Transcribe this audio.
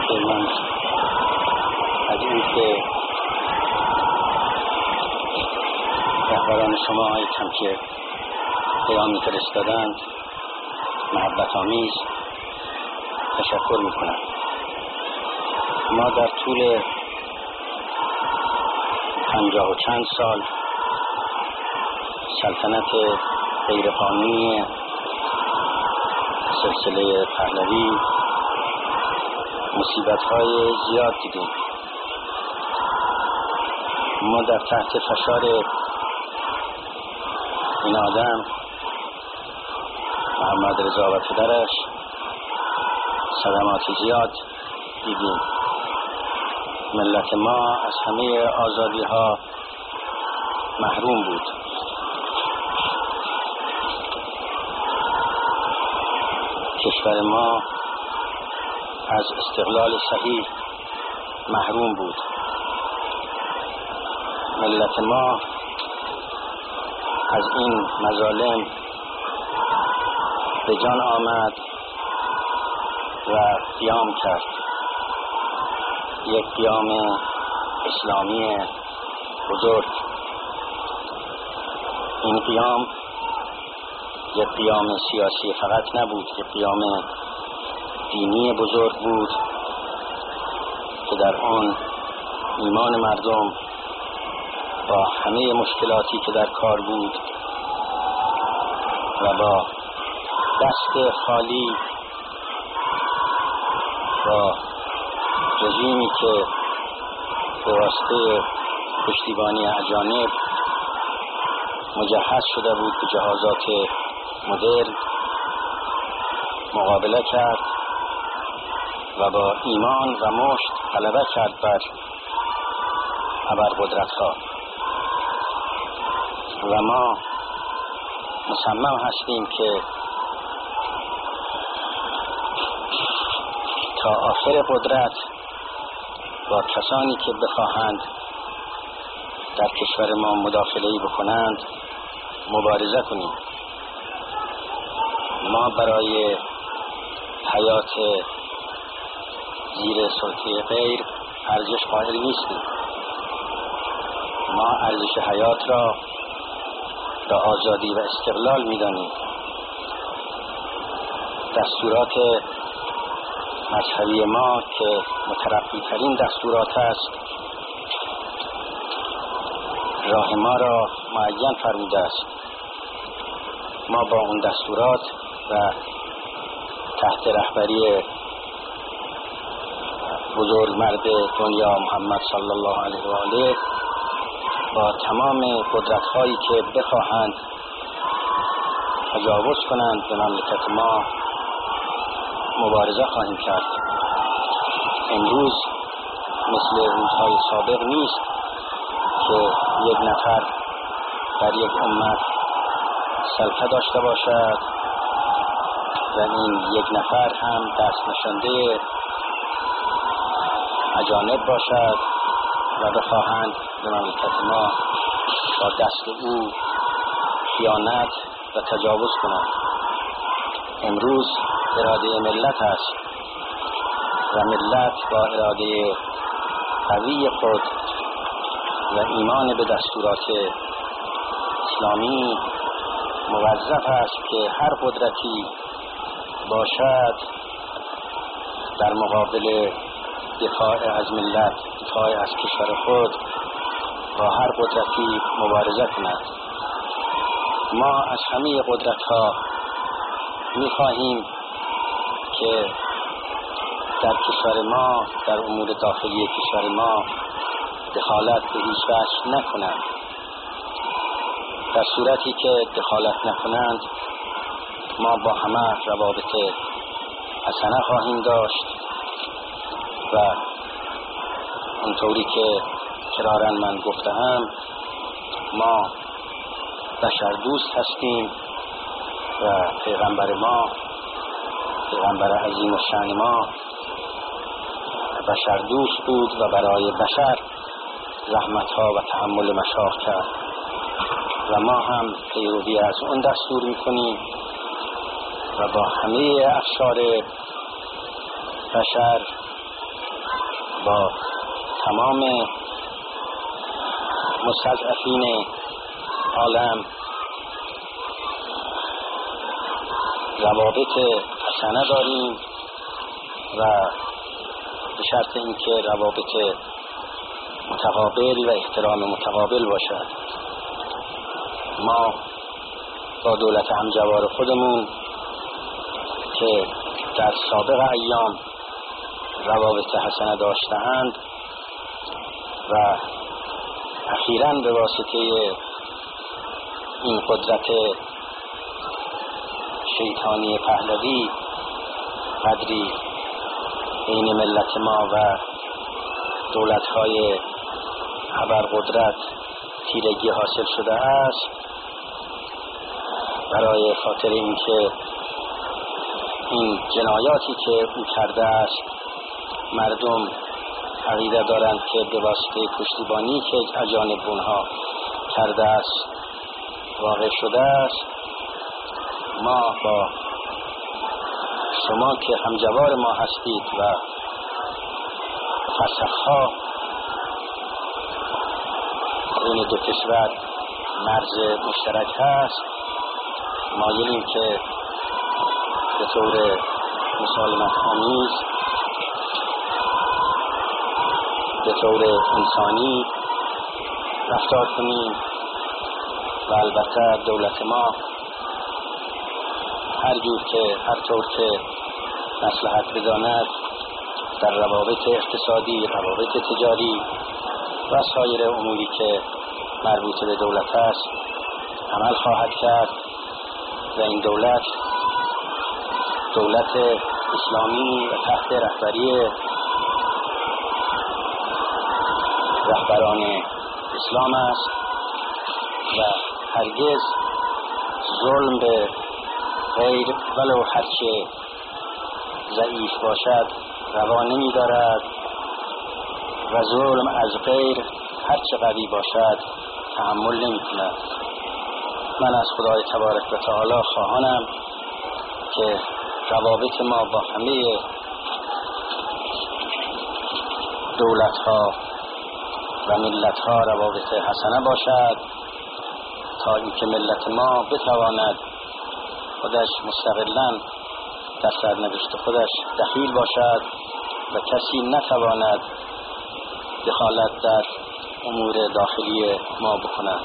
من از این که رهبران شما هایتم که پیامی فرستادند محبت آمیز تشکر میکنم. ما در طول 50 و چند سال سلطنت غیرقانونی سلسله پهلوی مصیبت‌های زیاد دیدیم. ما در تحت فشار این آدم محمد رضا و پدرش صدمات زیاد دیدیم. ملت ما از همه آزادی ها محروم بود. کشور ما از استقلال صحیح محروم بود. ملت ما از این مظالم به جان آمد و قیام کرد. یک قیام اسلامی بزرگ. این قیام یک قیام سیاسی فقط نبود، یک قیام دینی بزرگ بود که در آن ایمان مردم با همه مشکلاتی که در کار بود و با دست خالی با رژیمی که به واسطه پشتیبانی اجانب مجهز شده بود به جهازات مدرن مقابله کرد و با ایمان و مشت غلبه کرد بر ابرقدرت‌ها. و ما مصمم هستیم که تا آخر قدرت با کسانی که بخواهند در کشور ما مداخله‌ای بکنند مبارزه کنیم. ما برای حیات زیر سلطه غیر ارزش قائل نیستیم. ما ارزش حیات را به آزادی و استقلال می‌دانیم. دستورات مذهبی ما که مترقی‌ترین دستورات است راه ما را معین فرموده است. ما با اون دستورات و تحت رهبری بزرگمرد دنیا محمد صلی الله علیه و آله با تمام قدرت‌هایی که بخواهند تجاوز کنند به مملکت ما مبارزه خواهیم کرد. امروز مثل روزهای سابق نیست که یک نفر در یک امت سلطه داشته باشد و این یک نفر هم دست نشانده اجانب باشد و بخواهند به مملکت ما با دست او خیانت و تجاوز کنند. امروز اراده ملت است و ملت با اراده قوی خود و ایمان به دستورات اسلامی موظف است که هر قدرتی باشد در مقابل دفاع از ملت، دفاع از کشور خود با هر قدرتی مبارزه کند. ما از همه قدرت‌ها می‌خواهیم که در کشور ما، در امور داخلی کشور ما دخالت به هیچ وجه نکنند. در صورتی که دخالت نکنند ما با همه روابط حسنه خواهیم داشت و اونطوری که کرارا من گفتم ما بشر دوست هستیم و پیغمبر ما، پیغمبر عظیم و شأن ما بشر دوست بود و برای بشر زحمت‌ها و تحمل مشاق کرد و ما هم پیروی از اون دستور می‌کنیم و با همه افشار بشر با تمام مستضعفین عالم روابط حسنه داریم و به شرط اینکه روابط متقابل و احترام متقابل باشد. ما با دولت همجوار خودمون که در سابق ایام روابط حسنه داشته‌اند و اخیراً به واسطه این قدرت شیطانی پهلوی قدری بین ملت ما و دولت‌های ابرقدرت تیرگی حاصل شده است، برای خاطر اینکه این جنایاتی که او کرده است مردم عقیده دارند که به واسطه پشتیبانی که از جانب اونها کرده است واقع شده است. ما با شما که همجوار ما هستید و فرسخ‌ها بین دو کشور مرز مشترک هست، مایلیم که به طور مسالمت آمیز، به طور انسانی رفتار کنیم و البته دولت ما هر طور که مصلحت بداند در روابط اقتصادی، روابط تجاری و سایر اموری که مربوط به دولت است عمل خواهد کرد و این دولت اسلامی و تحت رهبران اسلام است و هرگز ظلم به غیر ولو هرچه ضعیف باشد روا نمی دارد و ظلم از غیر هرچه قوی باشد تحمل نمی کند. من از خدای تبارک و تعالی خواهانم که روابط ما با همه دولت ها و ملت ها روابط حسنه باشد تا اینکه ملت ما بتواند خودش مستقلاً در سرنوشت خودش دخیل باشد و کسی نتواند دخالت در امور داخلی ما بکند.